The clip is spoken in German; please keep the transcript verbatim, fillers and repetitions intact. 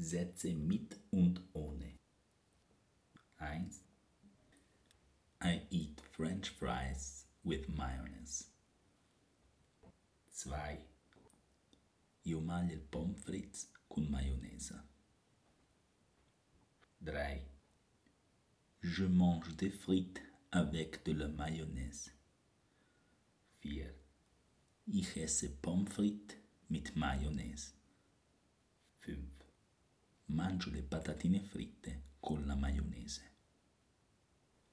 Sätze mit und ohne. eins. I eat French fries with mayonnaise. zwei. Io mangio pommes frites con maionese. drei. Je mange des frites avec de la mayonnaise. vier. Ich esse Pommes frites mit Mayonnaise. fünf. Mangio le patatine fritte con la maionese.